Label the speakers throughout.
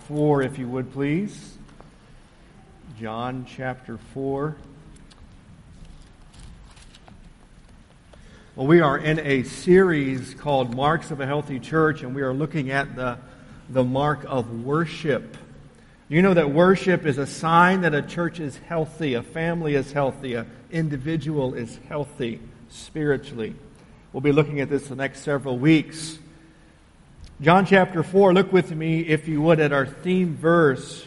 Speaker 1: 4, if you would, please. John chapter 4. Well, we are in a series called Marks of a Healthy Church, and we are looking at the mark of worship. You know that worship is a sign that a church is healthy, a family is healthy, an individual is healthy spiritually. We'll be looking at this the next several weeks. John chapter 4, look with me, if you would, at our theme verse.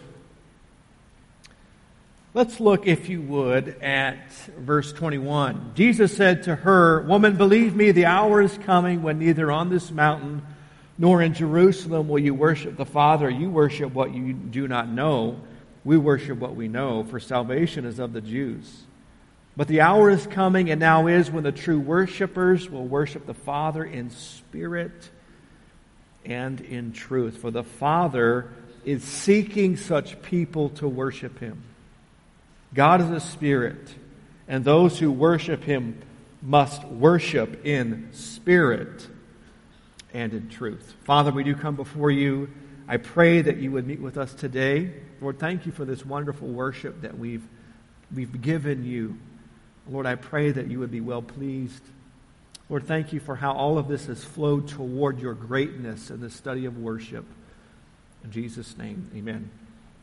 Speaker 1: Let's look, if you would, at verse 21. Jesus said to her, "Woman, believe me, the hour is coming when neither on this mountain nor in Jerusalem will you worship the Father. You worship what you do not know. We worship what we know, for salvation is of the Jews. But the hour is coming, and now is, when the true worshipers will worship the Father in spirit and in truth. For the Father is seeking such people to worship Him. God is a spirit, and those who worship Him must worship in spirit and in truth." Father, we do come before you. I pray that you would meet with us today. Lord, thank you for this wonderful worship that we've given you. Lord, I pray that you would be well pleased. Lord, thank you for how all of this has flowed toward your greatness in the study of worship. In Jesus' name, amen.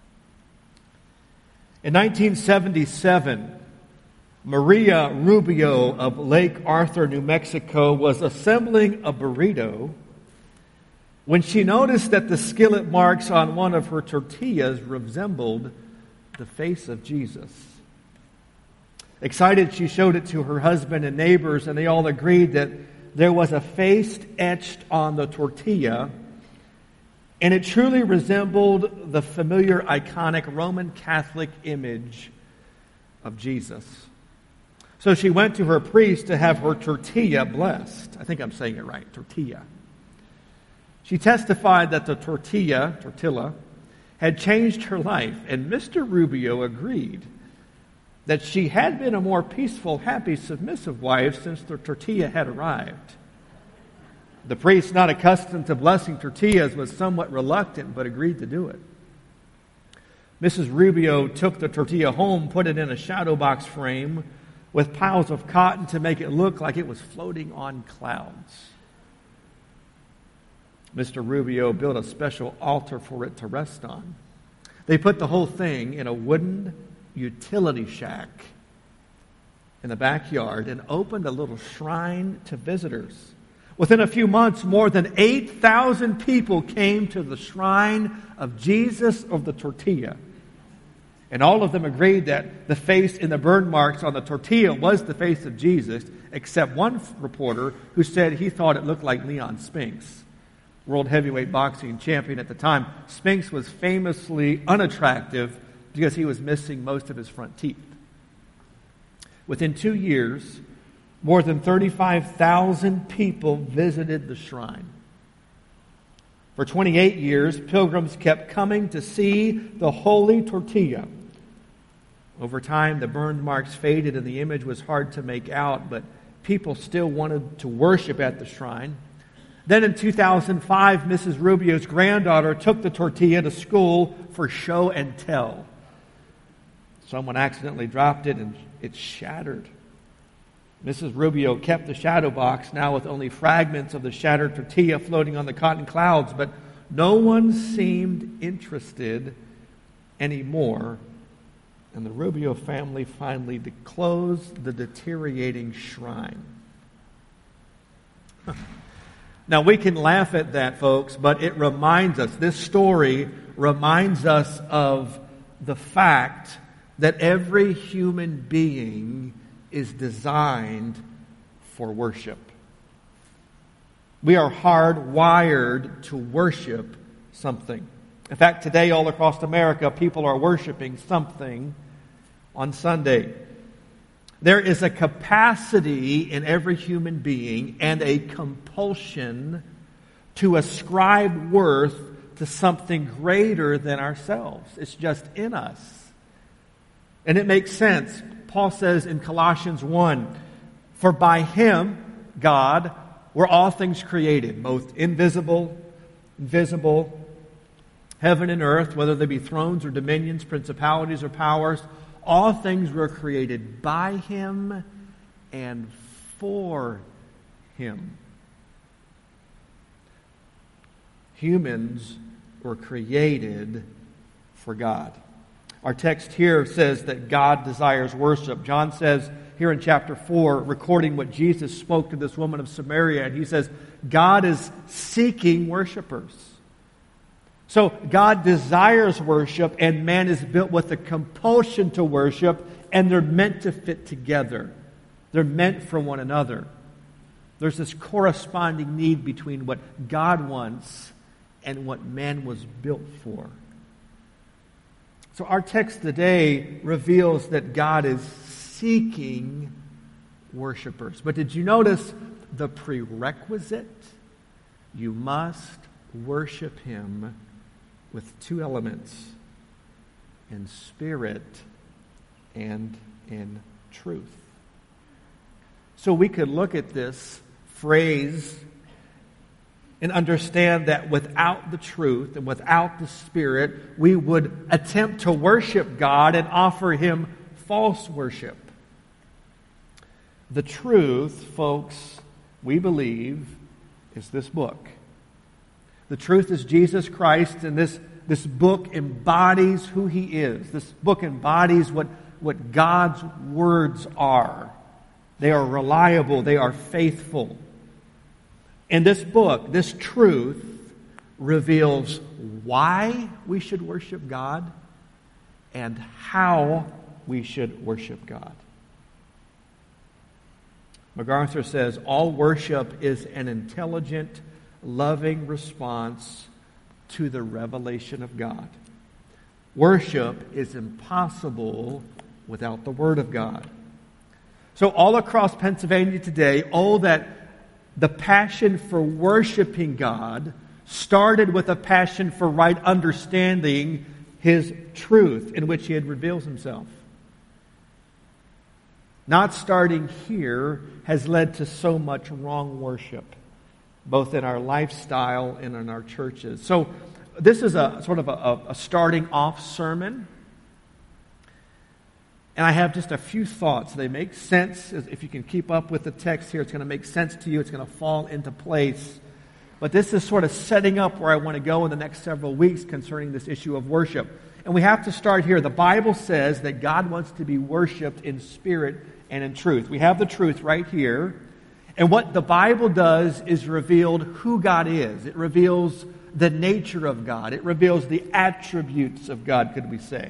Speaker 1: In 1977, Maria Rubio of Lake Arthur, New Mexico, was assembling a burrito when she noticed that the skillet marks on one of her tortillas resembled the face of Jesus. Excited, she showed it to her husband and neighbors, and they all agreed that there was a face etched on the tortilla, and it truly resembled the familiar, iconic Roman Catholic image of Jesus. So she went to her priest to have her tortilla blessed. I think I'm saying it right, tortilla. She testified that the tortilla, had changed her life, and Mr. Rubio agreed that she had been a more peaceful, happy, submissive wife since the tortilla had arrived. The priest, not accustomed to blessing tortillas, was somewhat reluctant, but agreed to do it. Mrs. Rubio took the tortilla home, put it in a shadow box frame with piles of cotton to make it look like it was floating on clouds. Mr. Rubio built a special altar for it to rest on. They put the whole thing in a wooden utility shack in the backyard and opened a little shrine to visitors. Within a few months, more than 8,000 people came to the shrine of Jesus of the tortilla. And all of them agreed that the face in the burn marks on the tortilla was the face of Jesus, except one reporter who said he thought it looked like Leon Spinks, world heavyweight boxing champion at the time. Spinks was famously unattractive because he was missing most of his front teeth. Within 2 years, more than 35,000 people visited the shrine. For 28 years, pilgrims kept coming to see the holy tortilla. Over time, the burned marks faded and the image was hard to make out, but people still wanted to worship at the shrine. Then in 2005, Mrs. Rubio's granddaughter took the tortilla to school for show and tell. Someone accidentally dropped it and it shattered. Mrs. Rubio kept the shadow box, now with only fragments of the shattered tortilla floating on the cotton clouds, but no one seemed interested anymore, and the Rubio family finally closed the deteriorating shrine. Now, we can laugh at that, folks, but it reminds us, this story reminds us of the fact that every human being is designed for worship. We are hardwired to worship something. In fact, today all across America, people are worshiping something on Sunday. There is a capacity in every human being and a compulsion to ascribe worth to something greater than ourselves. It's just in us. And it makes sense. Paul says in Colossians 1, "For by Him, God, were all things created, both invisible, visible, Heaven and earth, whether they be thrones or dominions, principalities or powers, all things were created by Him and for Him. Humans were created for God. Our text here says that God desires worship. John says here in chapter 4, recording what Jesus spoke to this woman of Samaria, and he says, God is seeking worshipers. So God desires worship, and man is built with a compulsion to worship, and they're meant to fit together. They're meant for one another. There's this corresponding need between what God wants and what man was built for. So our text today reveals that God is seeking worshipers. But did you notice the prerequisite? You must worship Him with two elements: in spirit and in truth. So we could look at this phrase and understand that without the truth and without the Spirit, we would attempt to worship God and offer Him false worship. The truth, folks, we believe, is this book. The truth is Jesus Christ, and this book embodies who He is. This book embodies what God's words are. They are reliable. They are faithful. And this book, this truth, reveals why we should worship God and how we should worship God. MacArthur says, all worship is an intelligent, loving response to the revelation of God. Worship is impossible without the Word of God. So all across Pennsylvania today, that the passion for worshiping God started with a passion for right understanding His truth in which He had revealed Himself. Not starting here has led to so much wrong worship, both in our lifestyle and in our churches. So this is a sort of a starting off sermon. And I have just a few thoughts. They make sense. If you can keep up with the text here, it's going to make sense to you. It's going to fall into place. But this is sort of setting up where I want to go in the next several weeks concerning this issue of worship. And we have to start here. The Bible says that God wants to be worshiped in spirit and in truth. We have the truth right here. And what the Bible does is reveal who God is. It reveals the nature of God. It reveals the attributes of God, could we say.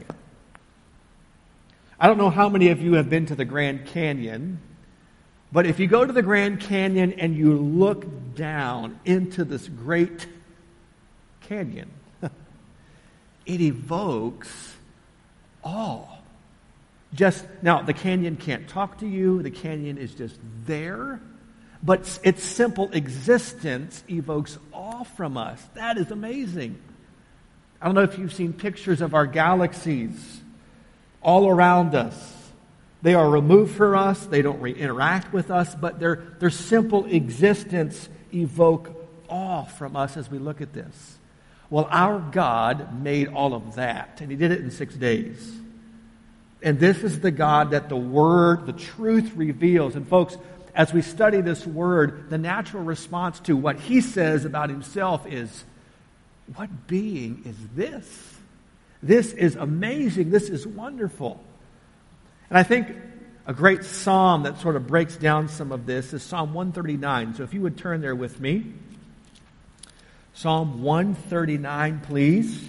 Speaker 1: I don't know how many of you have been to the Grand Canyon, but if you go to the Grand Canyon and you look down into this great canyon, it evokes awe. Now, the canyon can't talk to you. The canyon is just there. But its simple existence evokes awe from us. That is amazing. I don't know if you've seen pictures of our galaxies all around us. They are removed from us. They don't interact with us, but their simple existence evoke awe from us as we look at this. Well, our God made all of that, and He did it in 6 days. And this is the God that the Word, the truth reveals. And folks, as we study this Word, the natural response to what He says about Himself is, what being is this? This is amazing. This is wonderful. And I think a great psalm that sort of breaks down some of this is Psalm 139. So if you would turn there with me. Psalm 139, please.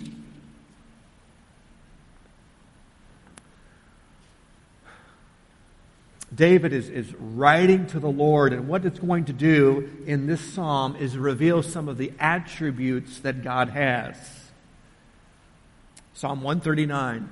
Speaker 1: David is writing to the Lord, and what it's going to do in this psalm is reveal some of the attributes that God has. Psalm 139.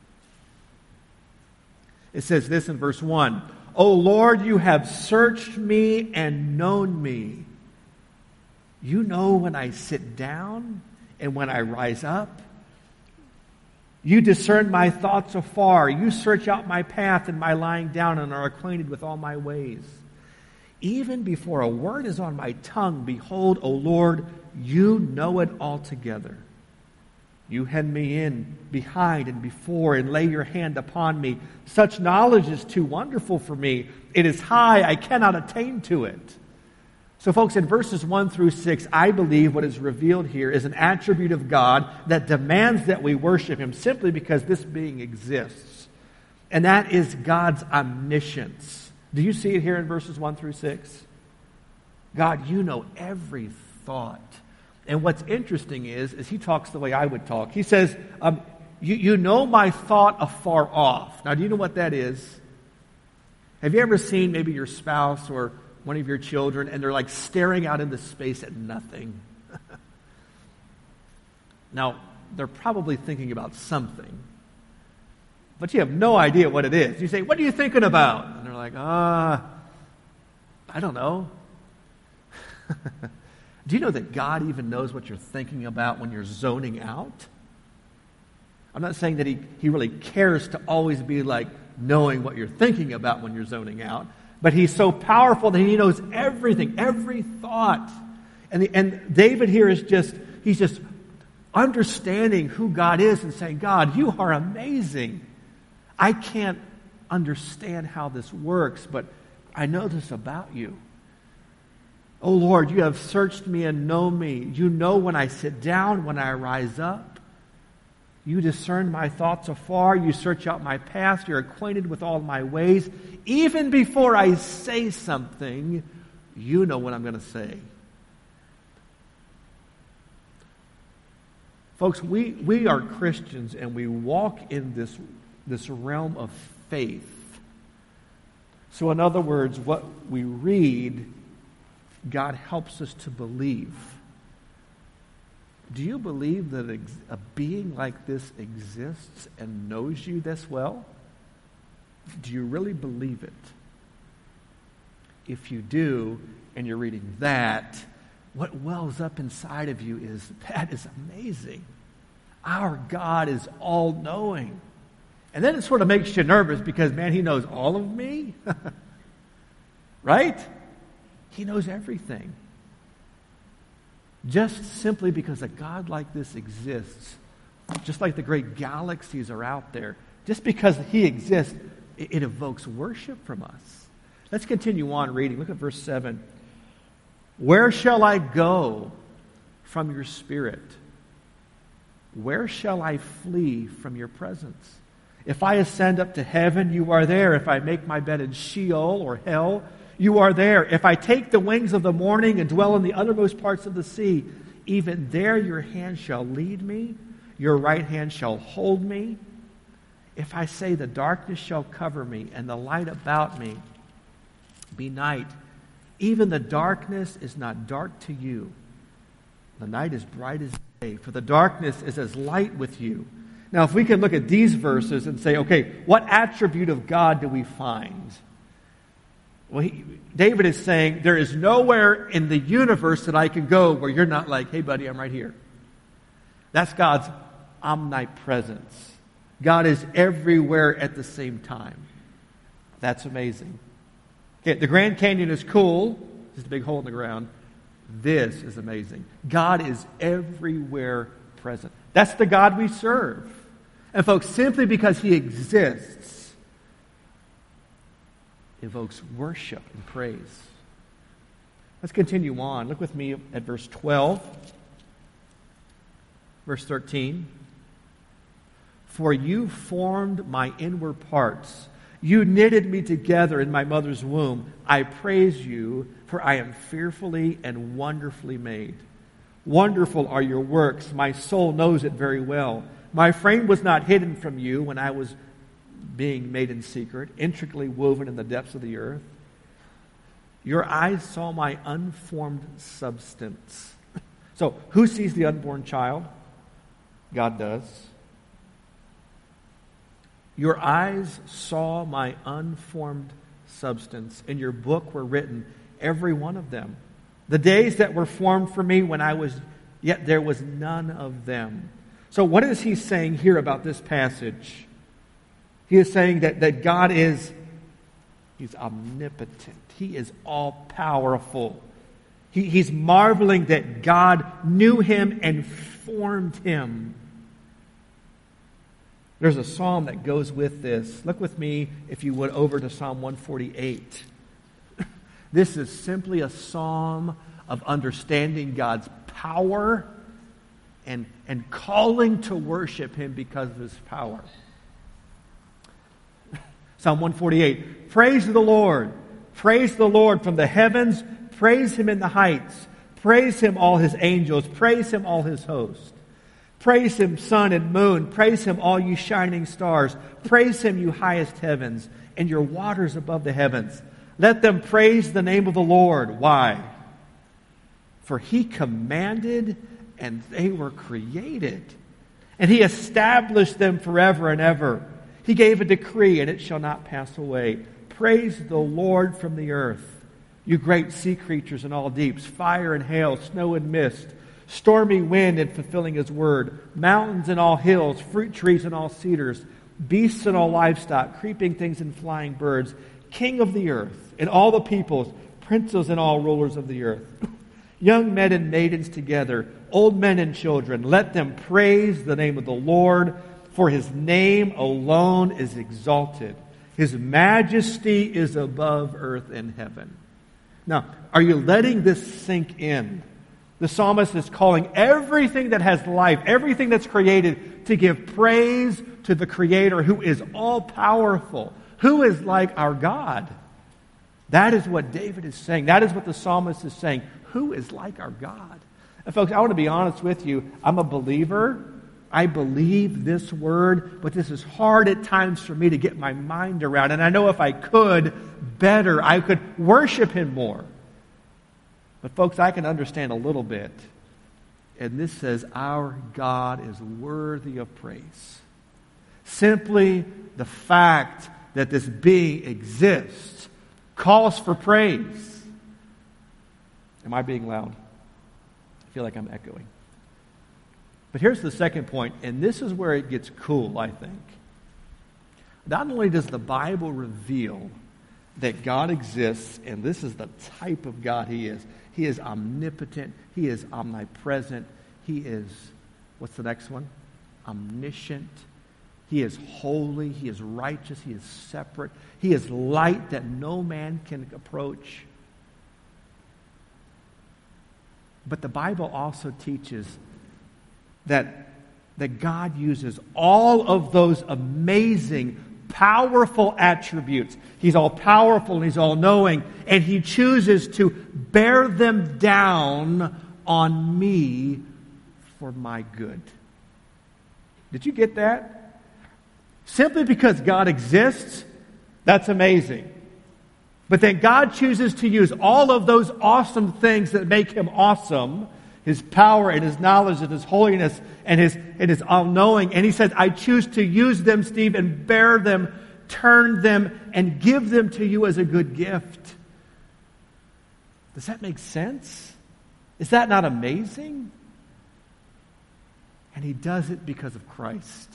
Speaker 1: It says this in verse 1. O Lord, you have searched me and known me. You know when I sit down and when I rise up. You discern my thoughts afar. You search out my path and my lying down and are acquainted with all my ways. Even before a word is on my tongue, behold, O Lord, you know it altogether. You hem me in behind and before and lay your hand upon me. Such knowledge is too wonderful for me. It is high, I cannot attain to it. So folks, in verses 1 through 6, I believe what is revealed here is an attribute of God that demands that we worship Him simply because this being exists. And that is God's omniscience. Do you see it here in verses 1 through 6? God, you know every thought. And what's interesting is He talks the way I would talk. He says, you know my thought afar off. Now, do you know what that is? Have you ever seen maybe your spouse or one of your children, and they're like staring out into space at nothing? Now, they're probably thinking about something, but you have no idea what it is. You say, what are you thinking about? And they're like, I don't know. Do you know that God even knows what you're thinking about when you're zoning out? I'm not saying that He really cares to always be like knowing what you're thinking about when you're zoning out, but He's so powerful that He knows everything, every thought. And David here is he's just understanding who God is and saying, God, you are amazing. I can't understand how this works, but I know this about you. Oh Lord, you have searched me and know me. You know when I sit down, when I rise up. You discern my thoughts afar. You search out my paths. You're acquainted with all my ways. Even before I say something, you know what I'm going to say. Folks, we are Christians and we walk in this realm of faith. So in other words, what we read, God helps us to believe. Do you believe that a being like this exists and knows you this well? Do you really believe it? If you do, and you're reading that, what wells up inside of you is, that is amazing. Our God is all-knowing. And then it sort of makes you nervous because, man, He knows all of me. Right? He knows everything. Just simply because a God like this exists, just like the great galaxies are out there, just because He exists, it evokes worship from us. Let's continue on reading. Look at verse 7. Where shall I go from your spirit? Where shall I flee from your presence? If I ascend up to heaven, you are there. If I make my bed in Sheol or hell, you are there. If I take the wings of the morning and dwell in the uttermost parts of the sea, even there your hand shall lead me, your right hand shall hold me. If I say the darkness shall cover me and the light about me be night, even the darkness is not dark to you. The night is bright as day, for the darkness is as light with you. Now, if we can look at these verses and say, okay, what attribute of God do we find? Well, David is saying, there is nowhere in the universe that I can go where you're not like, hey, buddy, I'm right here. That's God's omnipresence. God is everywhere at the same time. That's amazing. Okay, the Grand Canyon is cool. Just a big hole in the ground. This is amazing. God is everywhere present. That's the God we serve. And folks, simply because He exists, evokes worship and praise. Let's continue on. Look with me at verse 12. Verse 13. For you formed my inward parts. You knitted me together in my mother's womb. I praise you, for I am fearfully and wonderfully made. Wonderful are your works. My soul knows it very well. My frame was not hidden from you when I was being made in secret, intricately woven in the depths of the earth. Your eyes saw my unformed substance. So, who sees the unborn child? God does. Your eyes saw my unformed substance. In your book were written, every one of them. The days that were formed for me when I was, yet there was none of them. So what is he saying here about this passage? He is saying that God is, He's omnipotent. He is all-powerful. He's marveling that God knew him and formed him. There's a psalm that goes with this. Look with me, if you would, over to Psalm 148. This is simply a psalm of understanding God's power and calling to worship Him because of His power. Psalm 148, praise the Lord. Praise the Lord from the heavens. Praise Him in the heights. Praise Him, all His angels. Praise Him, all His hosts. Praise Him, sun and moon. Praise Him, all you shining stars. Praise Him, you highest heavens, and your waters above the heavens. Let them praise the name of the Lord. Why? For He commanded, and they were created. And He established them forever and ever. He gave a decree, and it shall not pass away. Praise the Lord from the earth, you great sea creatures in all deeps, fire and hail, snow and mist, stormy wind and fulfilling His word, mountains and all hills, fruit trees and all cedars, beasts and all livestock, creeping things and flying birds, King of the earth and all the peoples, princes and all rulers of the earth, young men and maidens together, old men and children, let them praise the name of the Lord, for His name alone is exalted. His majesty is above earth and heaven. Now, are you letting this sink in? The psalmist is calling everything that has life, everything that's created, to give praise to the Creator who is all-powerful, who is like our God. That is what David is saying. That is what the psalmist is saying. Who is like our God? And folks, I want to be honest with you. I'm a believer. I believe this word, but this is hard at times for me to get my mind around. And I know if I could better, I could worship Him more. But folks, I can understand a little bit. And this says, our God is worthy of praise. Simply the fact that this being exists calls for praise. Am I being loud? I feel like I'm echoing. But here's the second point, and this is where it gets cool, I think. Not only does the Bible reveal that God exists, and this is the type of God He is omnipotent, He is omnipresent, He is, what's the next one? Omniscient. He is holy, He is righteous, He is separate. He is light that no man can approach. But the Bible also teaches that God uses all of those amazing, powerful attributes. He's all-powerful and He's all-knowing, and He chooses to bear them down on me for my good. Did you get that? Simply because God exists, that's amazing. But then God chooses to use all of those awesome things that make Him awesome, His power and His knowledge and His holiness and His all-knowing. And He says, I choose to use them, Steve, and bear them, turn them, and give them to you as a good gift. Does that make sense? Is that not amazing? And He does it because of Christ.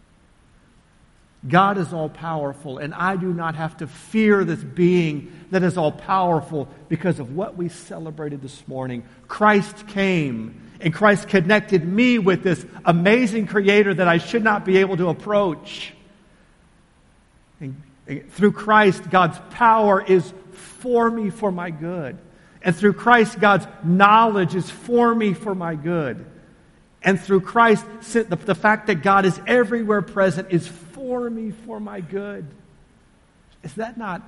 Speaker 1: God is all-powerful, and I do not have to fear this being that is all-powerful because of what we celebrated this morning. Christ came, and Christ connected me with this amazing Creator that I should not be able to approach. And through Christ, God's power is for me for my good. And through Christ, God's knowledge is for me for my good. And through Christ, the fact that God is everywhere present is for me for my good. Does that not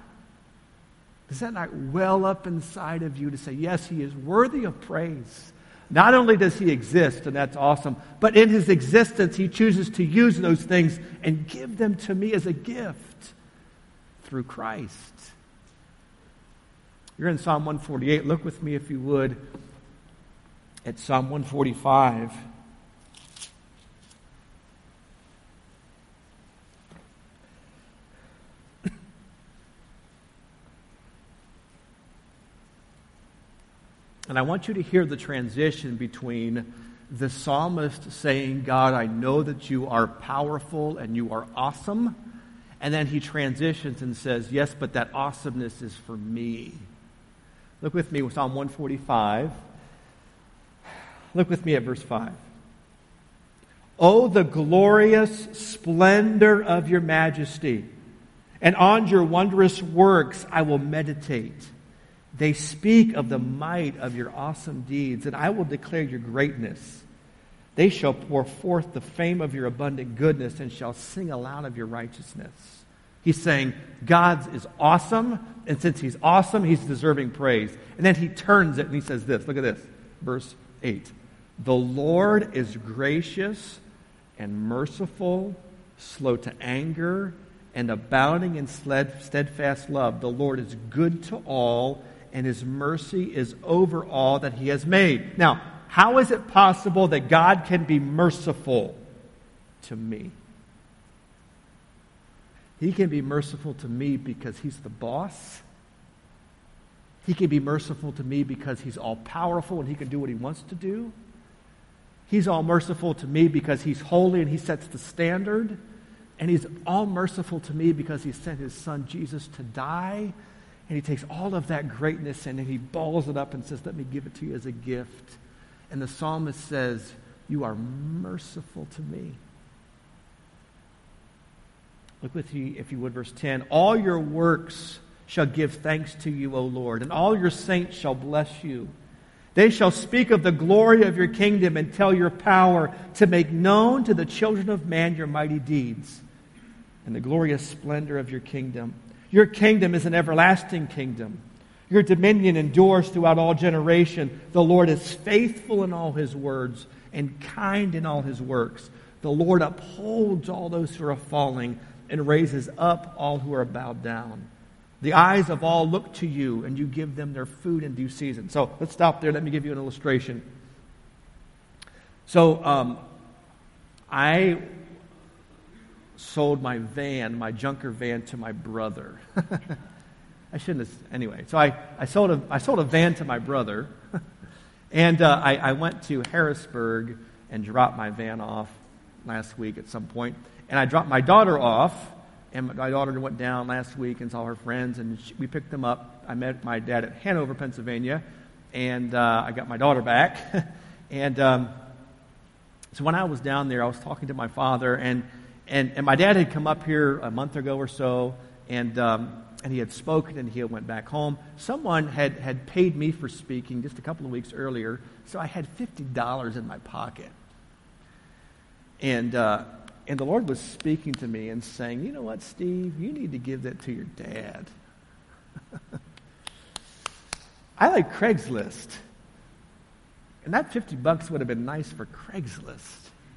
Speaker 1: well up inside of you to say, yes, He is worthy of praise? Not only does He exist, and that's awesome, but in His existence, He chooses to use those things and give them to me as a gift through Christ. You're in Psalm 148. Look with me, if you would, at Psalm 145. And I want you to hear the transition between the psalmist saying, God, I know that you are powerful and you are awesome. And then he transitions and says, yes, but that awesomeness is for me. Look with me with Psalm 145. Look with me at verse 5. Oh, the glorious splendor of your majesty. And on your wondrous works I will meditate. They speak of the might of your awesome deeds, and I will declare your greatness. They shall pour forth the fame of your abundant goodness and shall sing aloud of your righteousness. He's saying God is awesome, and since He's awesome, He's deserving praise. And then He turns it and He says this. Look at this. Verse 8. The Lord is gracious and merciful, slow to anger, and abounding in steadfast love. The Lord is good to all, and His mercy is over all that He has made. Now, how is it possible that God can be merciful to me? He can be merciful to me because He's the boss. He can be merciful to me because He's all-powerful and He can do what He wants to do. He's all merciful to me because He's holy and He sets the standard. And He's all merciful to me because He sent His Son Jesus to die. And He takes all of that greatness and He balls it up and says, let me give it to you as a gift. And the psalmist says, you are merciful to me. Look with me, if you would, verse 10. All your works shall give thanks to you, O Lord, and all your saints shall bless you. They shall speak of the glory of your kingdom and tell your power to make known to the children of man your mighty deeds and the glorious splendor of your kingdom. Your kingdom is an everlasting kingdom. Your dominion endures throughout all generation. The Lord is faithful in all His words and kind in all His works. The Lord upholds all those who are falling and raises up all who are bowed down. The eyes of all look to you, and you give them their food in due season. So let's stop there. Let me give you an illustration. So I sold my van, my junker van, to my brother. I shouldn't have. Anyway, so I sold a van to my brother, and I went to Harrisburg and dropped my van off last week at some point, and I dropped my daughter off. And my daughter went down last week and saw her friends, and we picked them up. I met my dad at Hanover, Pennsylvania, and I got my daughter back. And so when I was down there, I was talking to my father, and my dad had come up here a month ago or so, and he had spoken, and he went back home. Someone had paid me for speaking just a couple of weeks earlier, so I had $50 in my pocket. And the Lord was speaking to me and saying, you know what, Steve, you need to give that to your dad. I like Craigslist. And that $50 would have been nice for Craigslist.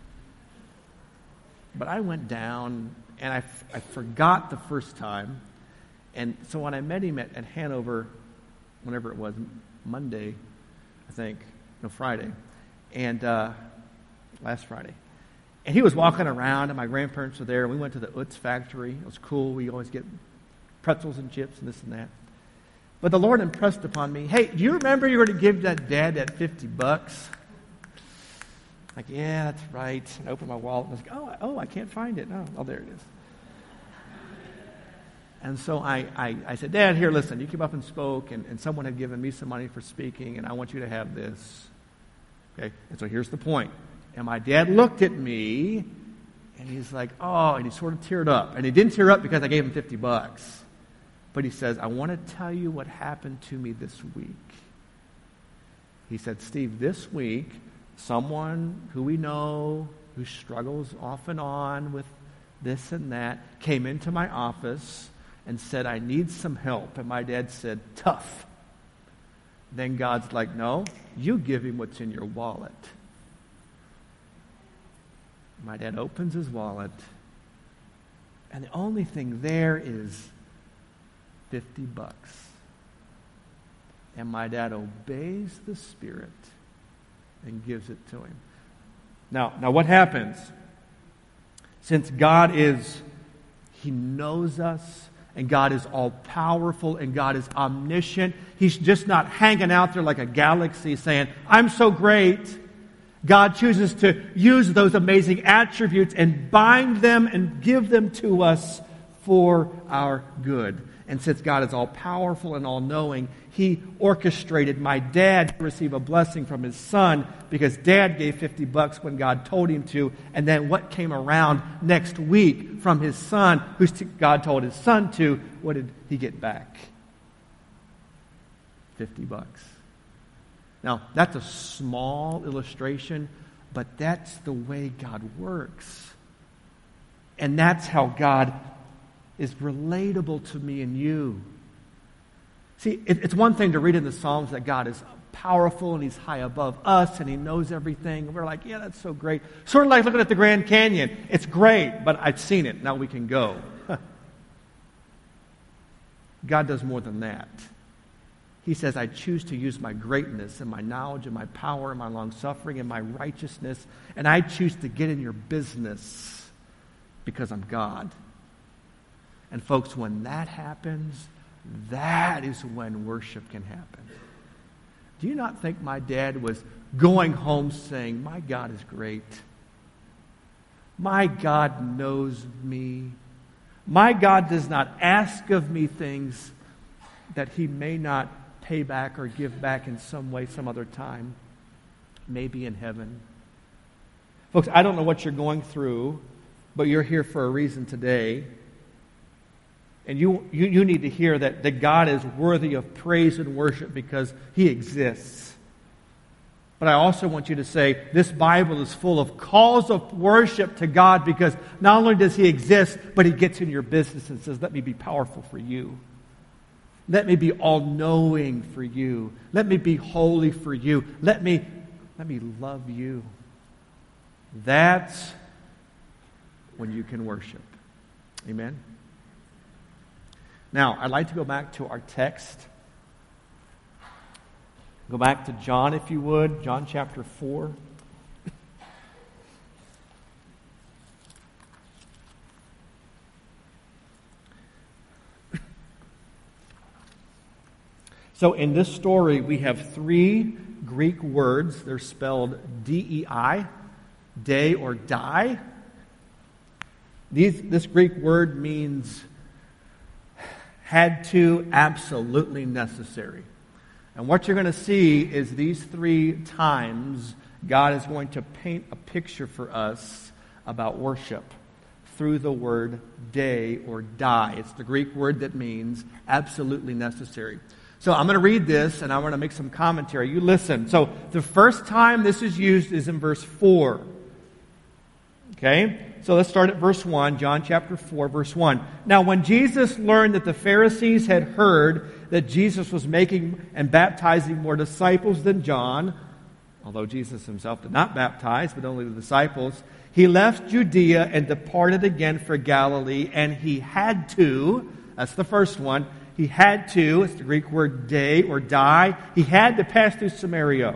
Speaker 1: But I went down, and I forgot the first time. And so when I met him at Hanover, whenever it was, Monday, I think, no, Friday, and last Friday. And he was walking around, and my grandparents were there, and we went to the Utz factory. It was cool. We always get pretzels and chips and this and that. But the Lord impressed upon me, hey, do you remember you were going to give that dad that $50? Like, yeah, that's right. And I opened my wallet, and I was like, oh, I can't find it. Oh, there it is. And so I said, Dad, here, listen, you came up and spoke, and someone had given me some money for speaking, and I want you to have this. Okay? And so here's the point. And my dad looked at me, and he's like, oh, and he sort of teared up. And he didn't tear up because I gave him $50. But he says, I want to tell you what happened to me this week. He said, Steve, this week, someone who we know, who struggles off and on with this and that, came into my office and said, I need some help. And my dad said, tough. Then God's like, no, you give him what's in your wallet. My dad opens his wallet, and the only thing there is $50. And my dad obeys the Spirit and gives it to him. Now what happens? Since God He knows us, and God is all-powerful, and God is omniscient, He's just not hanging out there like a galaxy saying, I'm so great. God chooses to use those amazing attributes and bind them and give them to us for our good. And since God is all-powerful and all-knowing, He orchestrated my dad to receive a blessing from his son because Dad gave $50 when God told him to. And then what came around next week from his son, who God told his son to, what did he get back? $50. Now, that's a small illustration, but that's the way God works. And that's how God is relatable to me and you. See, it's one thing to read in the Psalms that God is powerful and He's high above us and He knows everything. And we're like, yeah, that's so great. Sort of like looking at the Grand Canyon. It's great, but I've seen it. Now we can go. God does more than that. He says, I choose to use my greatness and my knowledge and my power and my long-suffering and my righteousness, and I choose to get in your business because I'm God. And folks, when that happens, that is when worship can happen. Do you not think my dad was going home saying, my God is great. My God knows me. My God does not ask of me things that He may not pay back or give back in some way, some other time, maybe in heaven. Folks, I don't know what you're going through, but you're here for a reason today. And you need to hear that God is worthy of praise and worship because He exists. But I also want you to say, this Bible is full of calls of worship to God because not only does He exist, but He gets in your business and says, let me be powerful for you. Let me be all-knowing for you. Let me be holy for you. Let me love you. That's when you can worship. Amen? Now, I'd like to go back to our text. Go back to John, if you would. John chapter 4. So in this story, we have three Greek words. They're spelled D-E-I, day or die. This Greek word means had to, absolutely necessary. And what you're going to see is these three times God is going to paint a picture for us about worship through the word day or die. It's the Greek word that means absolutely necessary. So I'm going to read this, and I'm going to make some commentary. You listen. So the first time this is used is in verse 4. Okay? So let's start at verse 1, John chapter 4, verse 1. Now when Jesus learned that the Pharisees had heard that Jesus was making and baptizing more disciples than John, although Jesus Himself did not baptize, but only the disciples, He left Judea and departed again for Galilee, and He had to, that's the first one, He had to, it's the Greek word day or die, He had to pass through Samaria.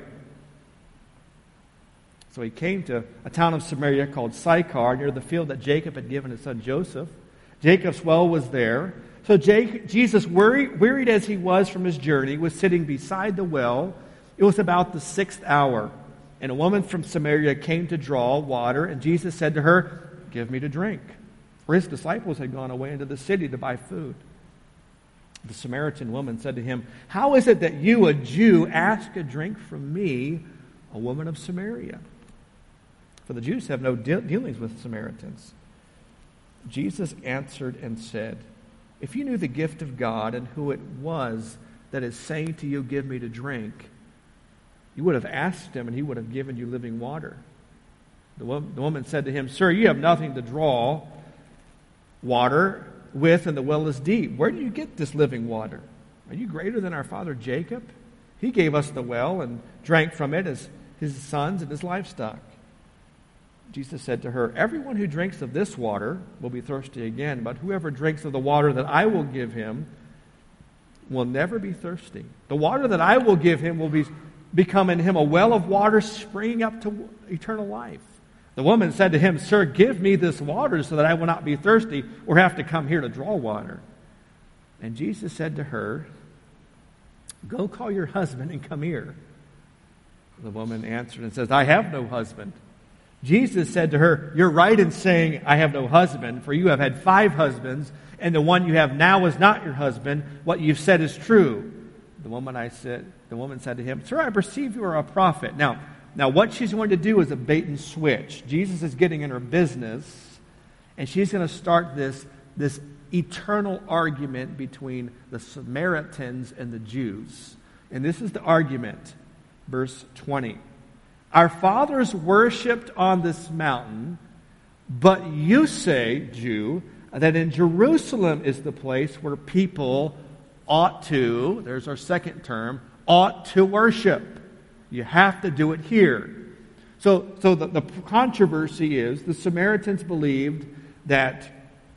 Speaker 1: So He came to a town of Samaria called Sychar, near the field that Jacob had given his son Joseph. Jacob's well was there. So Jesus, wearied as He was from His journey, was sitting beside the well. It was about the 6th hour. And a woman from Samaria came to draw water, and Jesus said to her, give me to drink. For His disciples had gone away into the city to buy food. The Samaritan woman said to Him, how is it that you, a Jew, ask a drink from me, a woman of Samaria? For the Jews have no dealings with Samaritans. Jesus answered and said, if you knew the gift of God and who it was that is saying to you, give me to drink, you would have asked Him and He would have given you living water. The woman said to Him, sir, you have nothing to draw water with, and the well is deep. Where do you get this living water? Are you greater than our father Jacob? He gave us the well and drank from it as his sons and his livestock. Jesus said to her, everyone who drinks of this water will be thirsty again, but whoever drinks of the water that I will give him will never be thirsty. The water that I will give him will become in him a well of water springing up to eternal life. The woman said to Him, sir, give me this water so that I will not be thirsty or have to come here to draw water. And Jesus said to her, go call your husband and come here. The woman answered and says, I have no husband. Jesus said to her, "You're right in saying, 'I have no husband,' for you have had 5 husbands, and the one you have now is not your husband. What you've said is true." The woman said to him, "Sir, I perceive you are a prophet." Now what she's going to do is a bait and switch. Jesus is getting in her business, and she's going to start this eternal argument between the Samaritans and the Jews. And this is the argument, verse 20. "Our fathers worshipped on this mountain, but you say, Jew, that in Jerusalem is the place where people ought to," there's our second term, "ought to worship. You have to do it here." So the controversy is the Samaritans believed that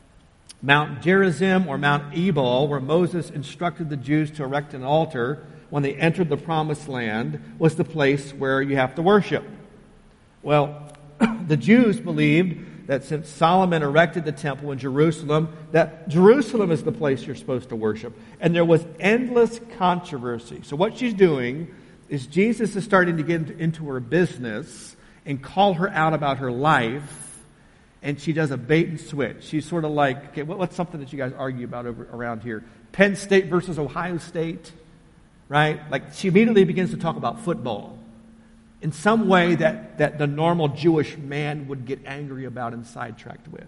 Speaker 1: Mount Gerizim or Mount Ebal, where Moses instructed the Jews to erect an altar when they entered the Promised Land, was the place where you have to worship. Well, the Jews believed that since Solomon erected the temple in Jerusalem, that Jerusalem is the place you're supposed to worship. And there was endless controversy. So what she's doing is Jesus is starting to get into her business and call her out about her life. And she does a bait and switch. She's sort of like, okay, what's something that you guys argue about around here? Penn State versus Ohio State, right? Like she immediately begins to talk about football in some way that the normal Jewish man would get angry about and sidetracked with.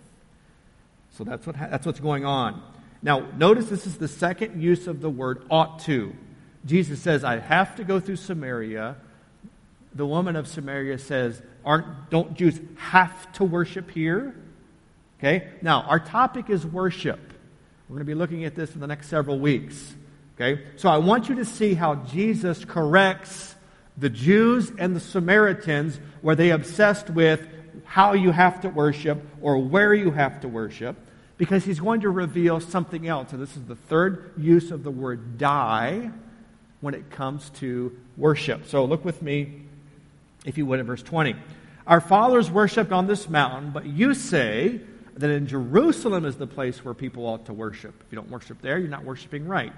Speaker 1: So that's what's going on. Now, notice this is the second use of the word ought to. Jesus says, "I have to go through Samaria." The woman of Samaria says, don't Jews have to worship here? Okay? Now, our topic is worship. We're going to be looking at this in the next several weeks. Okay? So I want you to see how Jesus corrects the Jews and the Samaritans where they obsessed with how you have to worship or where you have to worship, because he's going to reveal something else. And this is the third use of the word die when it comes to worship. So look with me, if you would, at verse 20. "Our fathers worshipped on this mountain, but you say that in Jerusalem is the place where people ought to worship. If you don't worship there, you're not worshiping right."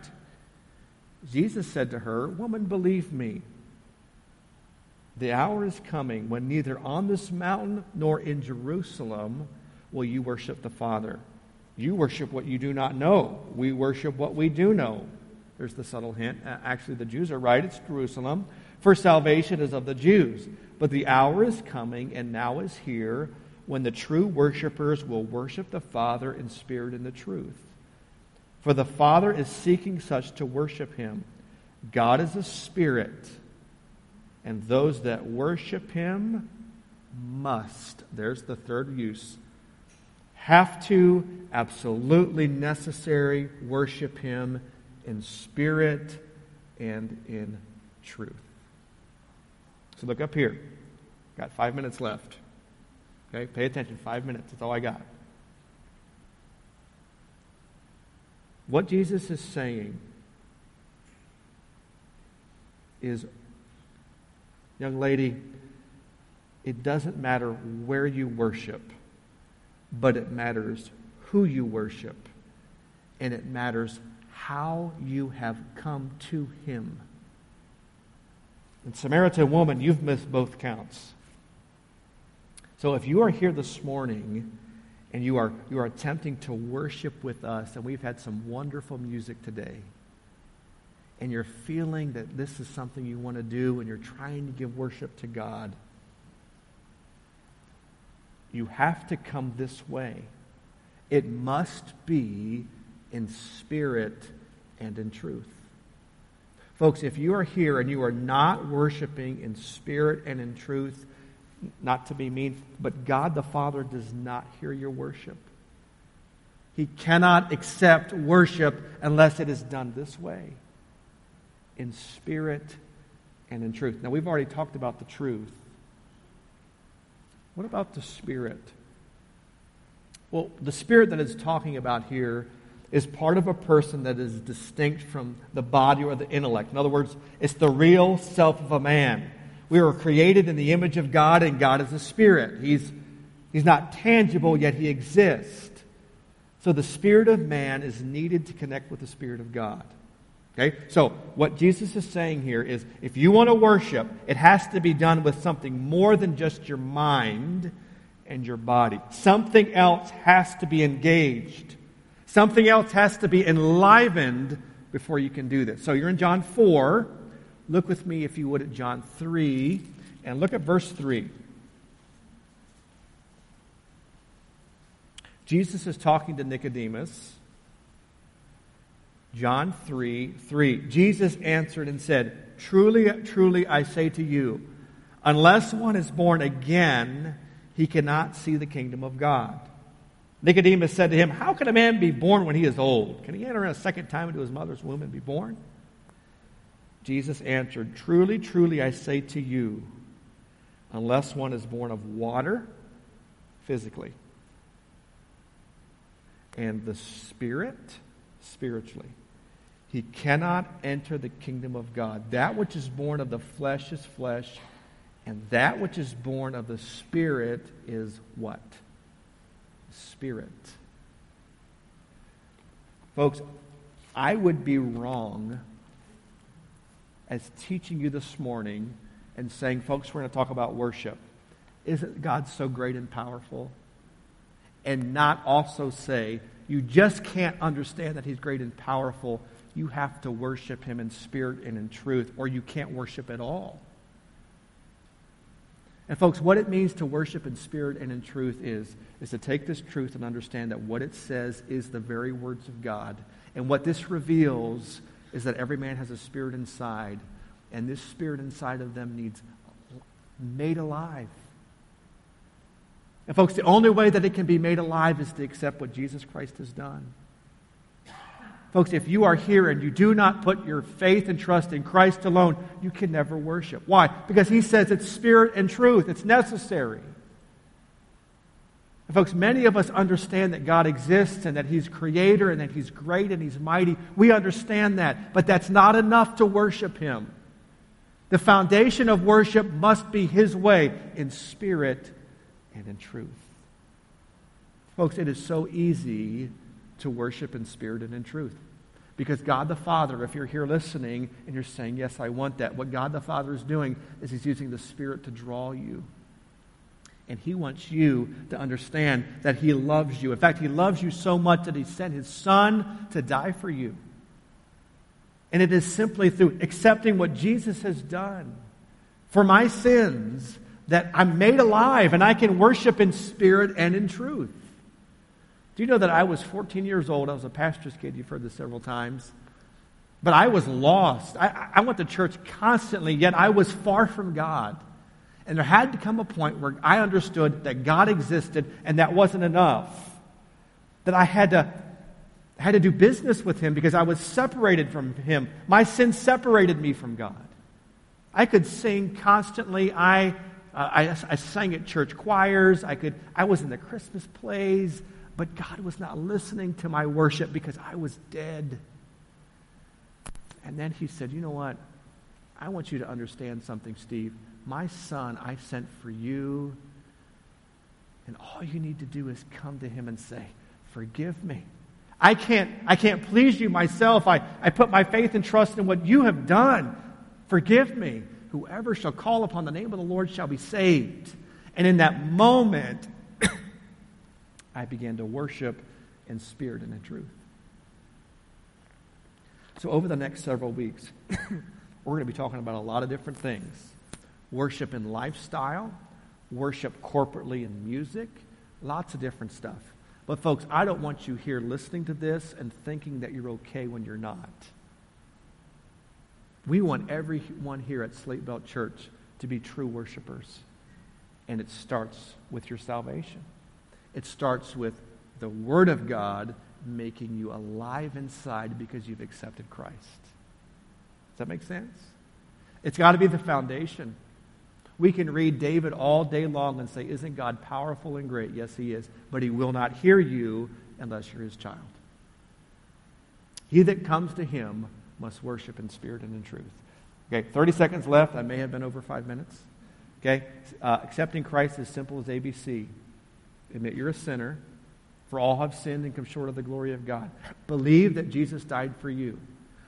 Speaker 1: Jesus said to her, "Woman, believe me, the hour is coming when neither on this mountain nor in Jerusalem will you worship the Father. You worship what you do not know. We worship what we do know." There's the subtle hint. Actually, the Jews are right. It's Jerusalem. "For salvation is of the Jews. But the hour is coming, and now is here, when the true worshipers will worship the Father in spirit and the truth. For the Father is seeking such to worship him. God is a spirit, and those that worship him must," there's the third use, "have to, absolutely necessary, worship him in spirit and in truth." So look up here. Got 5 minutes left. Okay, pay attention. 5 minutes. That's all I got. What Jesus is saying is, young lady, it doesn't matter where you worship, but it matters who you worship, and it matters how you have come to him. And Samaritan woman, you've missed both counts. So if you are here this morning and you are attempting to worship with us, and we've had some wonderful music today, and you're feeling that this is something you want to do and you're trying to give worship to God, you have to come this way. It must be in spirit and in truth. Folks, if you are here and you are not worshiping in spirit and in truth, not to be mean, but God the Father does not hear your worship. He cannot accept worship unless it is done this way, in spirit and in truth. Now, we've already talked about the truth. What about the spirit? Well, the spirit that it's talking about here is part of a person that is distinct from the body or the intellect. In other words, it's the real self of a man. We were created in the image of God, and God is a spirit. He's not tangible, yet he exists. So the spirit of man is needed to connect with the spirit of God. Okay? So what Jesus is saying here is if you want to worship, it has to be done with something more than just your mind and your body. Something else has to be engaged. Something else has to be enlivened before you can do this. So you're in John 4. Look with me, if you would, at John 3, and look at verse 3. Jesus is talking to Nicodemus. John 3:3. Jesus answered and said, "Truly, truly, I say to you, unless one is born again, he cannot see the kingdom of God." Nicodemus said to him, "How can a man be born when he is old? Can he enter a second time into his mother's womb and be born?" Jesus answered, "Truly, truly, I say to you, unless one is born of water," physically, "and the Spirit," spiritually, he cannot enter the kingdom of God. That which is born of the flesh is flesh, and that which is born of the Spirit is what? Spirit. Folks, I would be wrong as teaching you this morning and saying, folks, we're going to talk about worship. Isn't God so great and powerful? And not also say, you just can't understand that He's great and powerful. You have to worship Him in spirit and in truth, or you can't worship at all. And folks, what it means to worship in spirit and in truth is to take this truth and understand that what it says is the very words of God. And what this reveals is that every man has a spirit inside, and this spirit inside of them needs made alive. And folks, the only way that it can be made alive is to accept what Jesus Christ has done. Folks, if you are here and you do not put your faith and trust in Christ alone, you can never worship. Why? Because He says it's spirit and truth. It's necessary. And folks, many of us understand that God exists and that He's creator and that He's great and He's mighty. We understand that, but that's not enough to worship Him. The foundation of worship must be His way in spirit and in truth. Folks, it is so easy to worship in spirit and in truth. Because God the Father, if you're here listening and you're saying, yes, I want that, what God the Father is doing is He's using the Spirit to draw you. And He wants you to understand that He loves you. In fact, He loves you so much that He sent His Son to die for you. And it is simply through accepting what Jesus has done for my sins that I'm made alive and I can worship in spirit and in truth. Do you know that I was 14 years old? I was a pastor's kid. You've heard this several times. But I was lost. I went to church constantly, yet I was far from God. And there had to come a point where I understood that God existed and that wasn't enough. That I had to do business with Him because I was separated from Him. My sin separated me from God. I could sing constantly. I sang at church choirs. I was in the Christmas plays. But God was not listening to my worship because I was dead. And then He said, you know what? I want you to understand something, Steve. My Son I sent for you. And all you need to do is come to Him and say, forgive me. I can't please you myself. I put my faith and trust in what you have done. Forgive me. Whoever shall call upon the name of the Lord shall be saved. And in that moment, I began to worship in spirit and in truth. So over the next several weeks, we're going to be talking about a lot of different things. Worship in lifestyle, worship corporately in music, lots of different stuff. But folks, I don't want you here listening to this and thinking that you're okay when you're not. We want everyone here at Slate Belt Church to be true worshipers. And it starts with your salvation. It starts with the Word of God making you alive inside because you've accepted Christ. Does that make sense? It's got to be the foundation. We can read David all day long and say, isn't God powerful and great? Yes, He is. But He will not hear you unless you're His child. He that comes to Him must worship in spirit and in truth. Okay, 30 seconds left. I may have been over 5 minutes. Okay, accepting Christ is simple as ABC. Admit you're a sinner, for all have sinned and come short of the glory of God. Believe that Jesus died for you.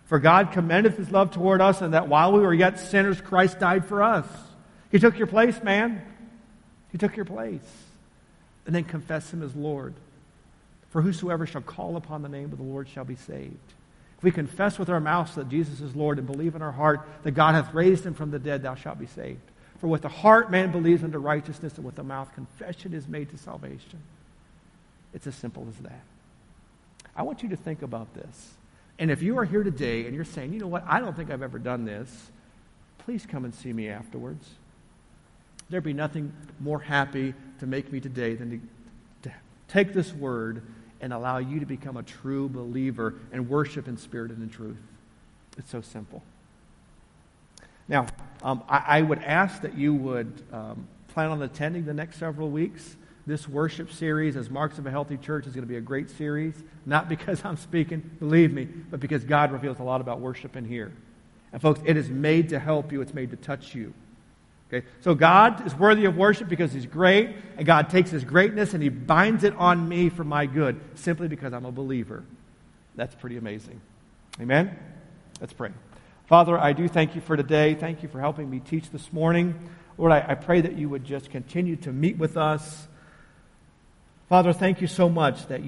Speaker 1: For God commendeth his love toward us, and that while we were yet sinners, Christ died for us. He took your place, man. He took your place. And then confess him as Lord. For whosoever shall call upon the name of the Lord shall be saved. If we confess with our mouths that Jesus is Lord and believe in our heart that God hath raised him from the dead, thou shalt be saved. For with the heart man believes unto righteousness, and with the mouth confession is made to salvation. It's as simple as that. I want you to think about this. And if you are here today and you're saying, you know what, I don't think I've ever done this, please come and see me afterwards. There'd be nothing more happy to make me today than to take this word and allow you to become a true believer and worship in spirit and in truth. It's so simple. Now, I would ask that you would plan on attending the next several weeks. This worship series, as Marks of a Healthy Church, is going to be a great series. Not because I'm speaking, believe me, but because God reveals a lot about worship in here. And folks, it is made to help you. It's made to touch you. Okay? So God is worthy of worship because he's great, and God takes his greatness and he binds it on me for my good, simply because I'm a believer. That's pretty amazing. Amen? Let's pray. Father, I do thank you for today. Thank you for helping me teach this morning. Lord, I pray that you would just continue to meet with us. Father, thank you so much that